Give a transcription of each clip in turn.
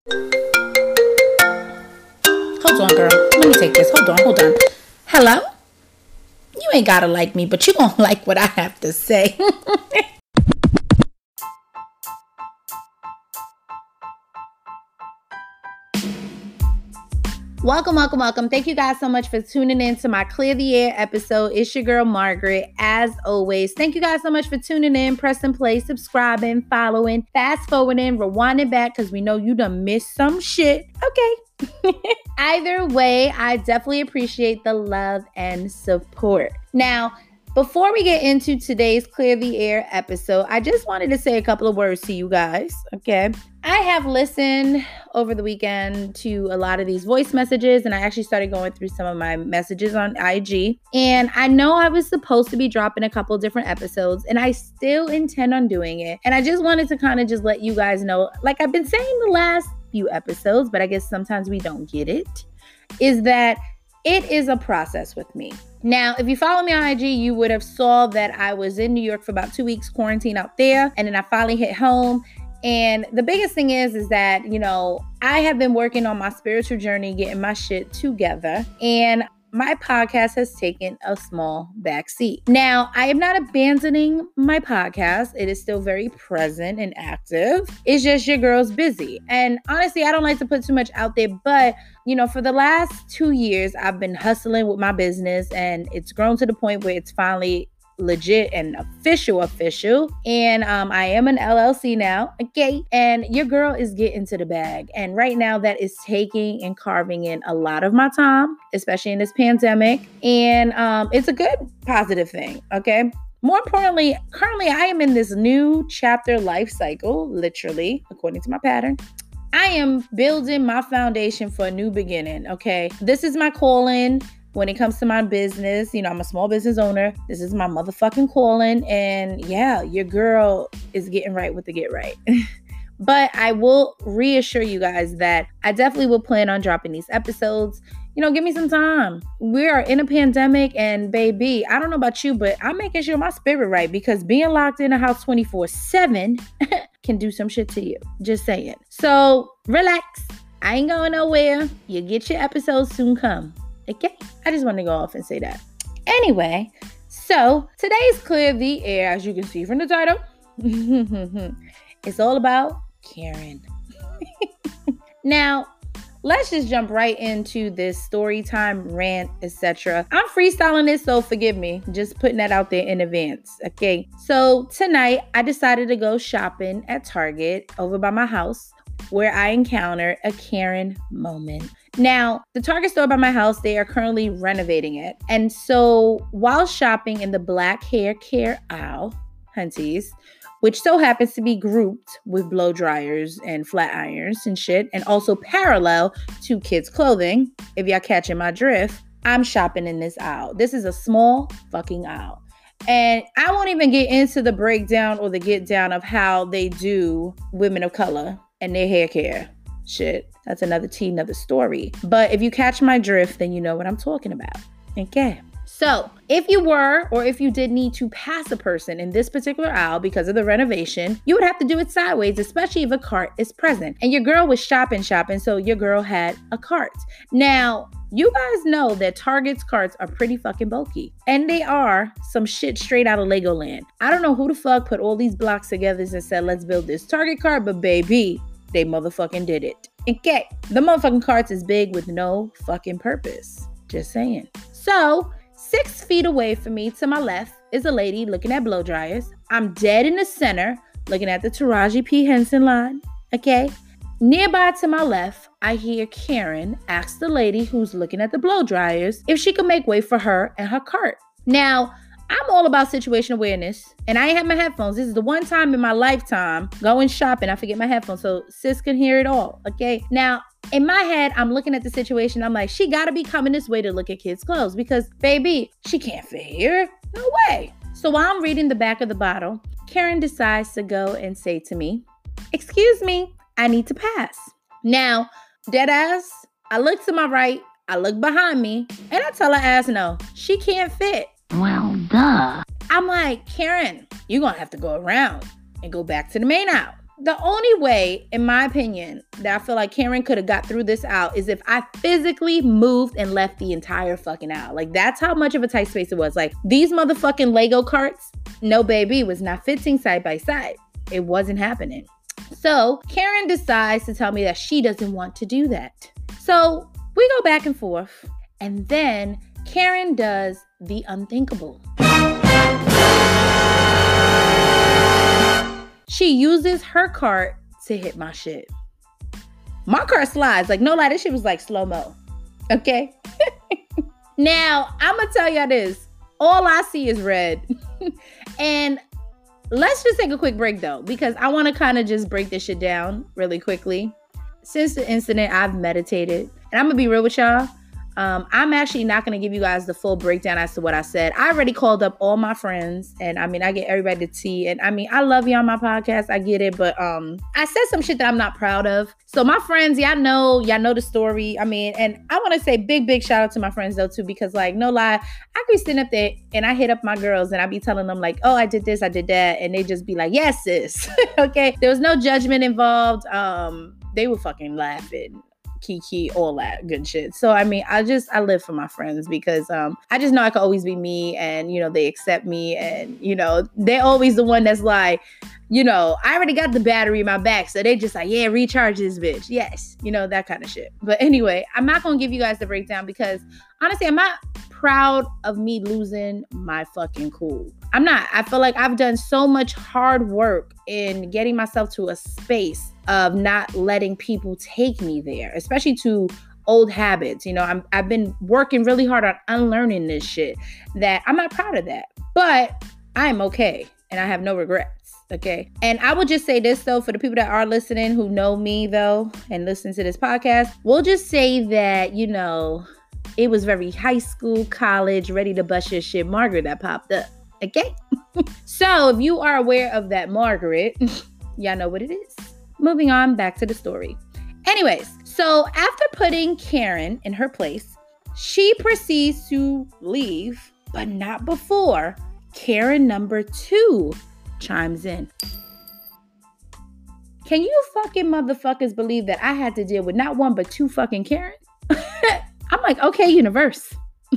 Hold on, girl. Let me take this. Hold on. Hello? You ain't gotta like me, but you gonna like what I have to say. Welcome. Thank you guys so much for tuning in to my Clear the Air episode. It's your girl, Margaret, as always. Thank you guys so much for tuning in, pressing play, subscribing, following, fast forwarding, rewinding back, because we know you done missed some shit. Okay. Either way, I definitely appreciate the love and support. Now, before we get into today's Clear the Air episode, I just wanted to say a couple of words to you guys, okay? I have listened over the weekend to a lot of these voice messages, and I actually started going through some of my messages on IG. And I know I was supposed to be dropping a couple different episodes, and I still intend on doing it. And I just wanted to kind of just let you guys know, like I've been saying the last few episodes, but I guess sometimes we don't get it, is that it is a process with me. Now, if you follow me on IG, you would have saw that I was in New York for about 2 weeks, quarantine out there, and then I finally hit home. And the biggest thing is that, I have been working on my spiritual journey, getting my shit together, and my podcast has taken a small backseat. Now, I am not abandoning my podcast. It is still very present and active. It's just your girl's busy. And honestly, I don't like to put too much out there, but for the last 2 years, I've been hustling with my business, and it's grown to the point where it's finally legit and official. And I am an LLC now, okay? And your girl is getting to the bag. And right now that is taking and carving in a lot of my time, especially in this pandemic. And it's a good positive thing, okay? More importantly, currently I am in this new chapter life cycle, literally, according to my pattern. I am building my foundation for a new beginning, okay? This is my calling. When it comes to my business, I'm a small business owner. This is my motherfucking calling. And yeah, your girl is getting right with the get right. But I will reassure you guys that I definitely will plan on dropping these episodes. Give me some time. We are in a pandemic, and baby, I don't know about you, but I'm making sure my spirit right, because being locked in a house 24/7 can do some shit to you. Just saying. So relax. I ain't going nowhere. You get your episodes soon come. Okay, I just want to go off and say that. Anyway, so today's Clear the Air, as you can see from the title. It's all about Karen. Now, let's just jump right into this story time, rant, etc. I'm freestyling this, so forgive me. Just putting that out there in advance, okay? So tonight, I decided to go shopping at Target over by my house, where I encountered a Karen moment. Now, the Target store by my house, they are currently renovating it. And so while shopping in the black hair care aisle, hunties, which so happens to be grouped with blow dryers and flat irons and shit, and also parallel to kids' clothing, if y'all catching my drift, I'm shopping in this aisle. This is a small fucking aisle. And I won't even get into the breakdown or the get down of how they do women of color and their hair care shit. That's another story. But if you catch my drift, then you know what I'm talking about. Okay. So if you were, or if you did need to pass a person in this particular aisle because of the renovation, you would have to do it sideways, especially if a cart is present. And your girl was shopping, so your girl had a cart. Now, you guys know that Target's carts are pretty fucking bulky. And they are some shit straight out of Legoland. I don't know who the fuck put all these blocks together and said, let's build this Target cart, but baby, they motherfucking did it. Okay, the motherfucking carts is big with no fucking purpose. Just saying. So, 6 feet away from me to my left is a lady looking at blow dryers. I'm dead in the center looking at the Taraji P. Henson line. Okay. Nearby to my left, I hear Karen ask the lady who's looking at the blow dryers if she could make way for her and her cart. Now, I'm all about situation awareness, and I ain't have my headphones. This is the one time in my lifetime going shopping, I forget my headphones, so sis can hear it all, okay? Now, in my head, I'm looking at the situation. I'm like, she gotta be coming this way to look at kids' clothes because, baby, she can't fit here. No way. So while I'm reading the back of the bottle, Karen decides to go and say to me, excuse me, I need to pass. Now, dead ass, I look to my right, I look behind me, and I tell her ass no, she can't fit. Well, duh. I'm like, Karen, you're gonna have to go around and go back to the main aisle. the only way, in my opinion, that I feel like Karen could have got through this out is if I physically moved and left the entire fucking aisle. Like, that's how much of a tight space it was. Like, these motherfucking Lego carts, no baby, was not fitting side by side. It wasn't happening. So Karen decides to tell me that she doesn't want to do that. So we go back and forth. And then Karen does the unthinkable. She uses her cart to hit my shit. My cart slides. Like, no lie, this shit was like slow-mo. Okay? Now, I'm going to tell y'all this. All I see is red. And let's just take a quick break, though, because I want to kind of just break this shit down really quickly. Since the incident, I've meditated. And I'm going to be real with y'all. I'm actually not going to give you guys the full breakdown as to what I said. I already called up all my friends, and I get everybody to tea. And I love you on my podcast. I get it. But I said some shit that I'm not proud of. So my friends, y'all know the story. And I want to say big shout out to my friends though too, because like, no lie, I could stand up there and I hit up my girls and I be telling them like, oh, I did this, I did that. And they just be like, yes, sis. Okay. There was no judgment involved. They were fucking laughing. Kiki, all that good shit. So I live for my friends because I just know I can always be me, and they accept me, and they're always the one that's like, I already got the battery in my back, so they just like, yeah, recharge this bitch. Yes, that kind of shit. But anyway, I'm not gonna give you guys the breakdown because honestly, I'm not proud of me losing my fucking cool. I'm not. I feel like I've done so much hard work in getting myself to a space of not letting people take me there, especially to old habits. I've been working really hard on unlearning this shit that I'm not proud of that, but I'm okay and I have no regrets. Okay. And I will just say this though, for the people that are listening who know me though, and listen to this podcast, we'll just say that, it was very high school, college, ready to bust your shit Margaret that popped up. Okay. So if you are aware of that Margaret, y'all know what it is. Moving on back to the story. Anyways, so after putting Karen in her place, she proceeds to leave, but not before Karen number 2 chimes in. Can you fucking motherfuckers believe that I had to deal with not one but 2 fucking Karen? I'm like, okay, universe.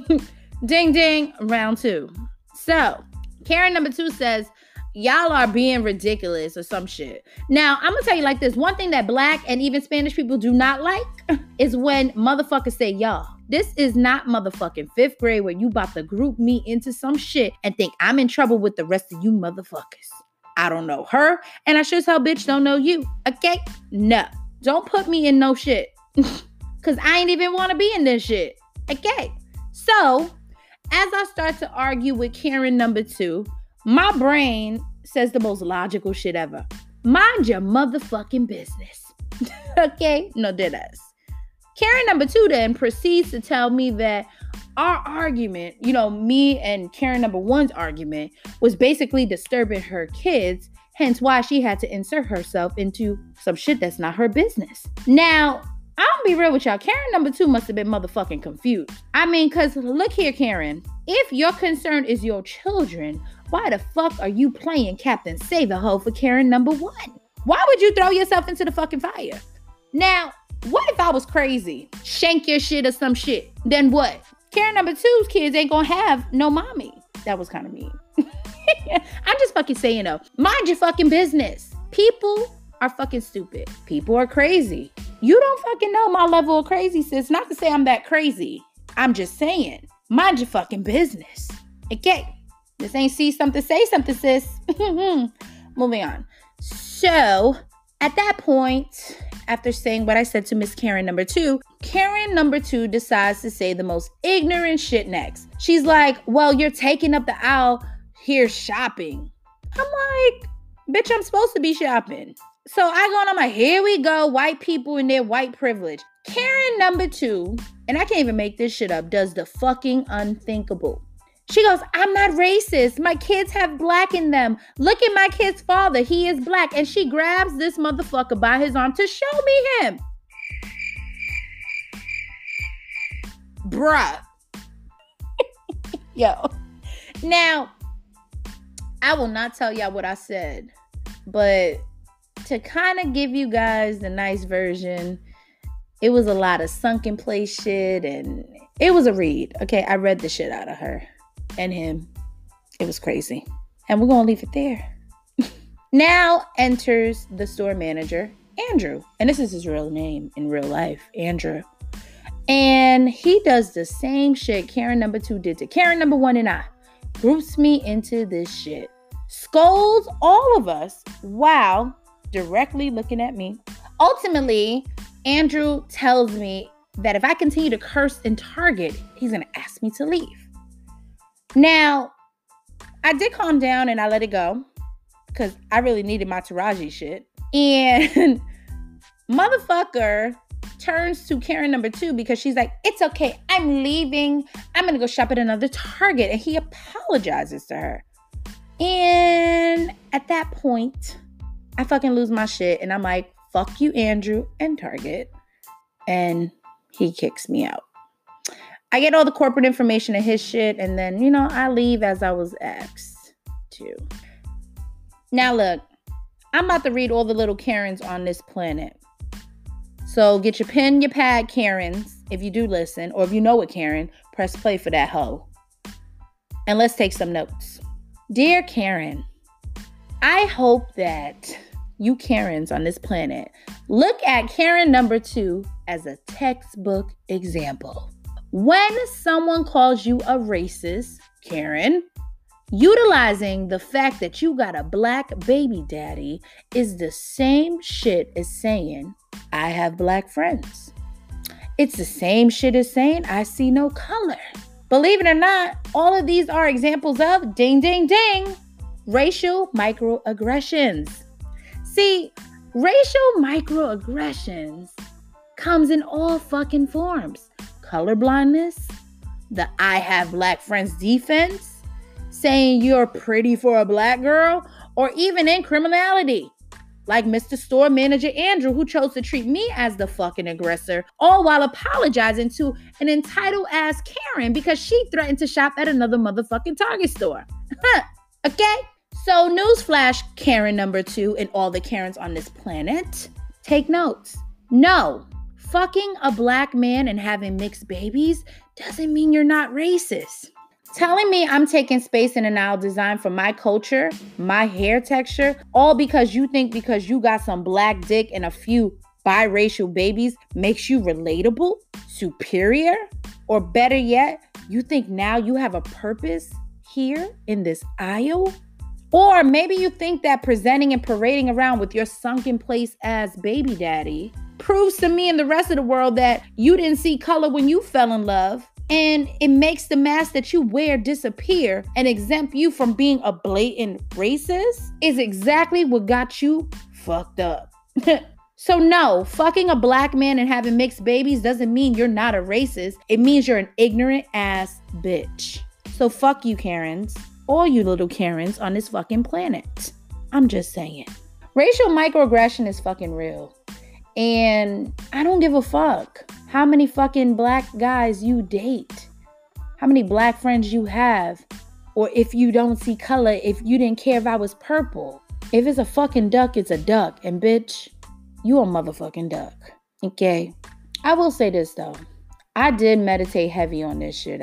Ding ding, round 2. So Karen number 2 says, y'all are being ridiculous or some shit. Now, I'm gonna tell you like this. One thing that Black and even Spanish people do not like is when motherfuckers say y'all. This is not motherfucking 5th grade where you about to group me into some shit and think I'm in trouble with the rest of you motherfuckers. I don't know her, and I sure as hell bitch don't know you. Okay? No. Don't put me in no shit. Because I ain't even want to be in this shit. Okay? So, as I start to argue with Karen number 2, my brain says the most logical shit ever. Mind your motherfucking business. Okay? No, deadass. Karen number 2 then proceeds to tell me that our argument, me and Karen number 1's argument, was basically disturbing her kids, hence why she had to insert herself into some shit that's not her business. Now, I'll be real with y'all. Karen number 2 must have been motherfucking confused. Because look here, Karen. If your concern is your children, why the fuck are you playing Captain Save-A-Ho for Karen number 1? Why would you throw yourself into the fucking fire? Now, what if I was crazy? Shank your shit or some shit. Then what? Karen number 2's kids ain't gonna have no mommy. That was kind of mean. I'm just fucking saying though. Mind your fucking business. People are fucking stupid. People are crazy. You don't fucking know my level of crazy, sis. Not to say I'm that crazy. I'm just saying. Mind your fucking business. Okay. This ain't see something, say something, sis. Moving on. So, at that point, after saying what I said to Miss Karen number 2, Karen number 2 decides to say the most ignorant shit next. She's like, well, you're taking up the aisle here shopping. I'm like, bitch, I'm supposed to be shopping. So I go and I'm like, here we go, white people and their white privilege. Karen number 2, and I can't even make this shit up, does the fucking unthinkable. She goes, I'm not racist. My kids have black in them. Look at my kid's father. He is black. And she grabs this motherfucker by his arm to show me him. Bruh. Yo. Now, I will not tell y'all what I said, but to kind of give you guys the nice version, it was a lot of sunken place shit, and it was a read. Okay, I read the shit out of her and him. It was crazy. And we're going to leave it there. Now enters the store manager, Andrew. And this is his real name in real life, Andrew. And he does the same shit Karen number 2 did to Karen number 1 and I. Groups me into this shit. Scolds all of us while directly looking at me. Ultimately, Andrew tells me that if I continue to curse in Target, he's going to ask me to leave. Now, I did calm down and I let it go because I really needed my Taraji shit. And motherfucker turns to Karen number 2 because she's like, it's okay, I'm leaving. I'm going to go shop at another Target. And he apologizes to her. And at that point, I fucking lose my shit. And I'm like, fuck you, Andrew, and Target. And he kicks me out. I get all the corporate information of his shit. And then, I leave as I was asked to. Now, look, I'm about to read all the little Karens on this planet. So get your pen, your pad, Karens, if you do listen. Or if you know a Karen, press play for that hoe. And let's take some notes. Dear Karen, I hope that you Karens on this planet look at Karen number 2 as a textbook example. When someone calls you a racist, Karen, utilizing the fact that you got a black baby daddy is the same shit as saying, I have black friends. It's the same shit as saying, I see no color. Believe it or not, all of these are examples of ding, ding, ding, racial microaggressions. See, racial microaggressions comes in all fucking forms. Colorblindness, the I have black friends defense, saying you're pretty for a black girl, or even in criminality. Like Mr. Store Manager Andrew, who chose to treat me as the fucking aggressor, all while apologizing to an entitled ass Karen because she threatened to shop at another motherfucking Target store. Okay? So newsflash, Karen number 2 and all the Karens on this planet, take notes. No, fucking a black man and having mixed babies doesn't mean you're not racist. Telling me I'm taking space in an aisle designed for my culture, my hair texture, all because you think because you got some black dick and a few biracial babies makes you relatable, superior, or better yet, you think now you have a purpose here in this aisle? Or maybe you think that presenting and parading around with your sunken place as baby daddy proves to me and the rest of the world that you didn't see color when you fell in love. And it makes the mask that you wear disappear and exempt you from being a blatant racist is exactly what got you fucked up. So no, fucking a black man and having mixed babies doesn't mean you're not a racist. It means you're an ignorant ass bitch. So fuck you, Karens. All you little Karens on this fucking planet. I'm just saying. Racial microaggression is fucking real. And I don't give a fuck how many fucking black guys you date, how many black friends you have, or if you don't see color, if you didn't care if I was purple. If it's a fucking duck, it's a duck. And bitch, you a motherfucking duck. Okay? I will say this though. I did meditate heavy on this shit.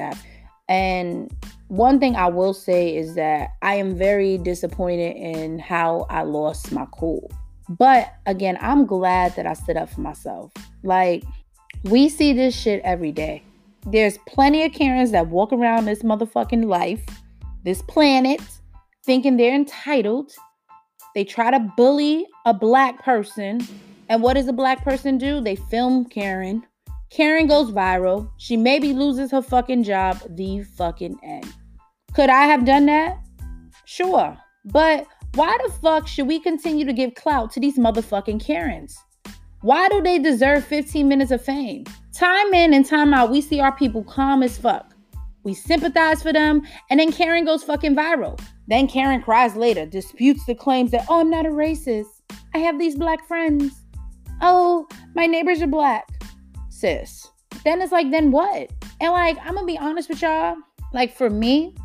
And one thing I will say is that I am very disappointed in how I lost my cool. But again, I'm glad that I stood up for myself. Like, we see this shit every day. There's plenty of Karens that walk around this motherfucking life, this planet, thinking they're entitled. They try to bully a black person. And what does a black person do? They film Karen. Karen goes viral. She maybe loses her fucking job. The fucking end. Could I have done that? Sure. But why the fuck should we continue to give clout to these motherfucking Karens? Why do they deserve 15 minutes of fame? Time in and time out, we see our people calm as fuck. We sympathize for them, and then Karen goes fucking viral. Then Karen cries later, disputes the claims that, oh, I'm not a racist. I have these black friends. Oh, my neighbors are black. Sis. Then it's like, then what? And like, I'm gonna be honest with y'all. Like, for me,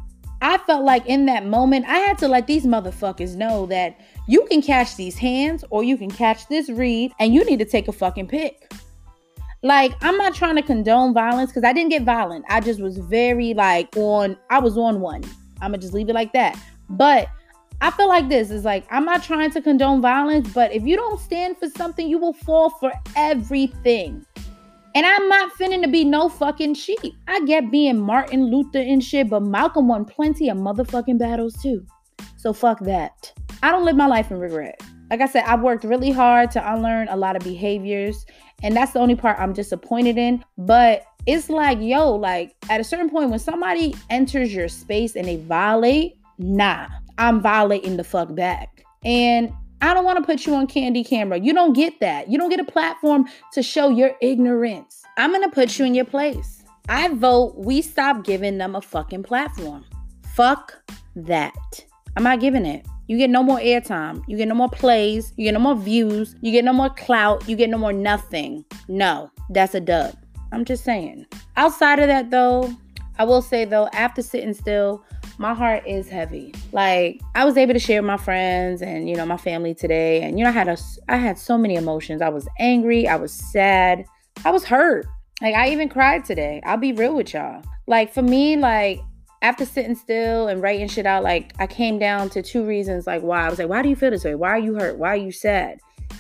I felt like in that moment, I had to let these motherfuckers know that you can catch these hands or you can catch this reed and you need to take a fucking pick. Like, I'm not trying to condone violence because I didn't get violent. I just was very I was on one. I'm going to just leave it like that. But I feel like this is like, I'm not trying to condone violence, but if you don't stand for something, you will fall for everything. And I'm not finna to be no fucking sheep. I get being Martin Luther and shit, but Malcolm won plenty of motherfucking battles too. So fuck that. I don't live my life in regret. Like I said, I've worked really hard to unlearn a lot of behaviors. And that's the only part I'm disappointed in. But it's like, yo, like at a certain point when somebody enters your space and they violate, nah, I'm violating the fuck back. And I don't want to put you on candy camera. You don't get that. You don't get a platform to show your ignorance. I'm going to put you in your place. I vote we stop giving them a fucking platform. Fuck that. I'm not giving it. You get no more airtime. You get no more plays. You get no more views. You get no more clout. You get no more nothing. No, that's a dub. I'm just saying. Outside of that, though, I will say, though, after sitting still, my heart is heavy. Like, I was able to share with my friends and, my family today. And, I had so many emotions. I was angry. I was sad. I was hurt. Like, I even cried today. I'll be real with y'all. Like, for me, like, after sitting still and writing shit out, like, I came down to 2 reasons, like, why. I was like, why do you feel this way? Why are you hurt? Why are you sad?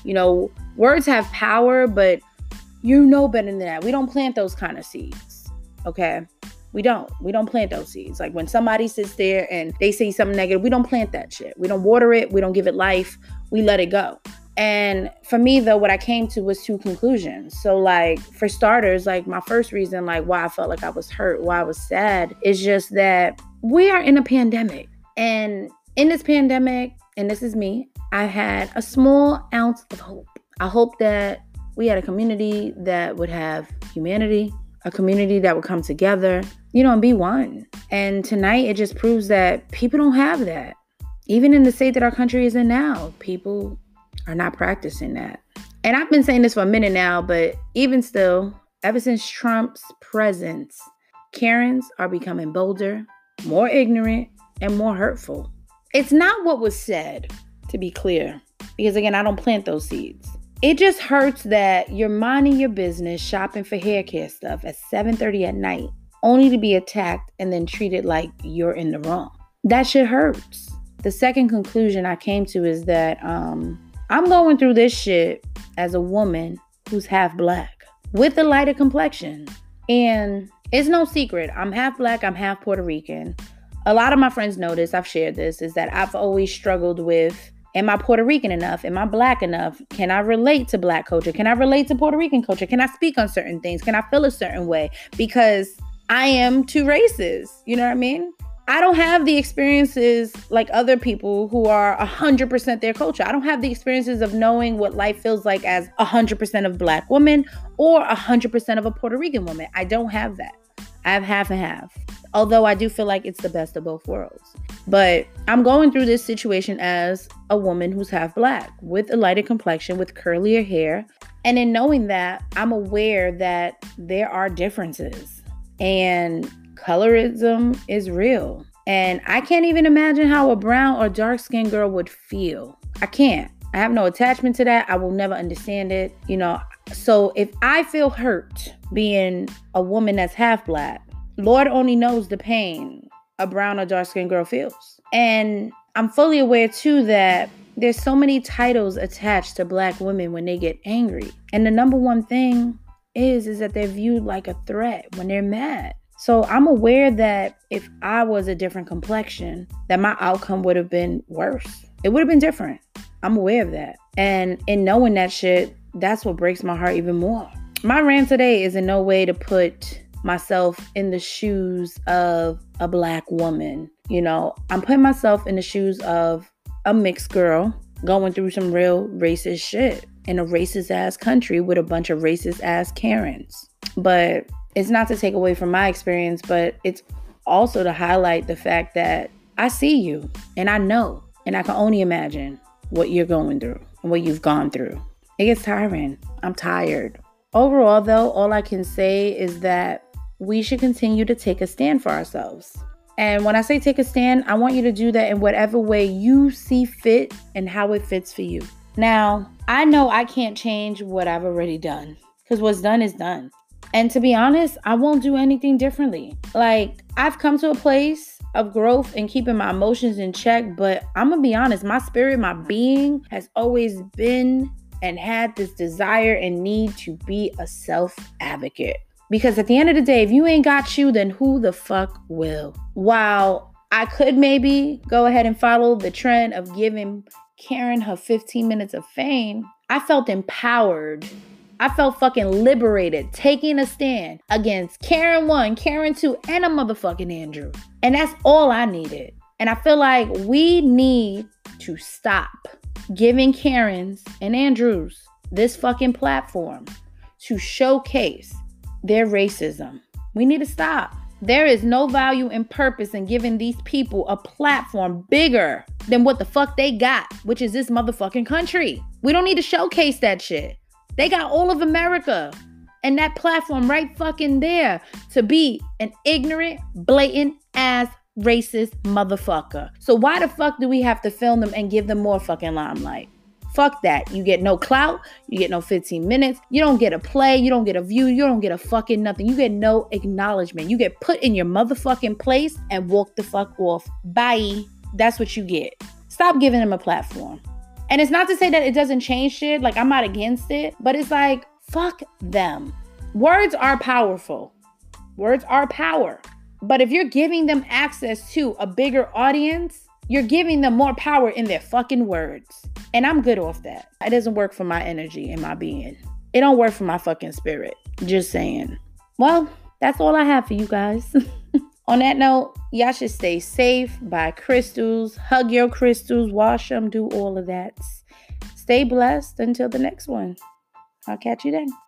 Words have power, but you know better than that. We don't plant those kind of seeds, okay? We don't plant those seeds. Like when somebody sits there and they say something negative, we don't plant that shit. We don't water it. We don't give it life. We let it go. And for me, though, what I came to was 2 conclusions. So like, for starters, like my first reason, like why I felt like I was hurt, why I was sad, is just that we are in a pandemic. And in this pandemic, and this is me, I had a small ounce of hope. I hope that we had a community that would have humanity, a community that would come together, and be one. And tonight, it just proves that people don't have that. Even in the state that our country is in now, people are not practicing that. And I've been saying this for a minute now, but even still, ever since Trump's presence, Karens are becoming bolder, more ignorant, and more hurtful. It's not what was said, to be clear, because again, I don't plant those seeds. It just hurts that you're minding your business, shopping for hair care stuff at 7:30 at night, only to be attacked and then treated like you're in the wrong. That shit hurts. The second conclusion I came to is that I'm going through this shit as a woman who's half Black with a lighter complexion. And it's no secret. I'm half Black, I'm half Puerto Rican. A lot of my friends know this, I've shared this, is that I've always struggled with, am I Puerto Rican enough? Am I Black enough? Can I relate to Black culture? Can I relate to Puerto Rican culture? Can I speak on certain things? Can I feel a certain way? Because I am 2 races. You know what I mean? I don't have the experiences like other people who are 100% their culture. I don't have the experiences of knowing what life feels like as 100% of Black woman or 100% of a Puerto Rican woman. I don't have that. I have half and half. Although I do feel like it's the best of both worlds. But I'm going through this situation as a woman who's half Black with a lighter complexion, with curlier hair. And in knowing that, I'm aware that there are differences and colorism is real. And I can't even imagine how a brown or dark-skinned girl would feel. I can't. I have no attachment to that. I will never understand it. So if I feel hurt being a woman that's half Black, Lord only knows the pain a brown or dark-skinned girl feels. And I'm fully aware too that there's so many titles attached to Black women when they get angry. And the number one thing is that they're viewed like a threat when they're mad. So I'm aware that if I was a different complexion, that my outcome would have been worse. It would have been different. I'm aware of that. And in knowing that shit, that's what breaks my heart even more. My rant today is in no way to put myself in the shoes of a Black woman. I'm putting myself in the shoes of a mixed girl going through some real racist shit in a racist ass country with a bunch of racist ass Karens. But it's not to take away from my experience, but it's also to highlight the fact that I see you and I know, and I can only imagine what you're going through and what you've gone through. It gets tiring. I'm tired. Overall, though, all I can say is that we should continue to take a stand for ourselves. And when I say take a stand, I want you to do that in whatever way you see fit and how it fits for you. Now, I know I can't change what I've already done because what's done is done. And to be honest, I won't do anything differently. Like, I've come to a place of growth and keeping my emotions in check, but I'm gonna be honest, my spirit, my being has always been and had this desire and need to be a self-advocate. Because at the end of the day, if you ain't got you, then who the fuck will? While I could maybe go ahead and follow the trend of giving Karen her 15 minutes of fame, I felt empowered. I felt fucking liberated, taking a stand against Karen 1, Karen 2, and a motherfucking Andrew. And that's all I needed. And I feel like we need to stop giving Karens and Andrews this fucking platform to showcase their racism. We need to stop. There is no value and purpose in giving these people a platform bigger than what the fuck they got, which is this motherfucking country. We don't need to showcase that shit. They got all of America and that platform right fucking there to be an ignorant, blatant ass racist motherfucker. So why the fuck do we have to film them and give them more fucking limelight? Fuck that. You get no clout. You get no 15 minutes. You don't get a play. You don't get a view. You don't get a fucking nothing. You get no acknowledgement. You get put in your motherfucking place and walk the fuck off. Bye. That's what you get. Stop giving them a platform. And it's not to say that it doesn't change shit. Like, I'm not against it. But it's like, fuck them. Words are powerful. Words are power. But if you're giving them access to a bigger audience, you're giving them more power in their fucking words. And I'm good off that. It doesn't work for my energy and my being. It don't work for my fucking spirit. Just saying. Well, that's all I have for you guys. On that note, y'all should stay safe, buy crystals, hug your crystals, wash them, do all of that. Stay blessed until the next one. I'll catch you then.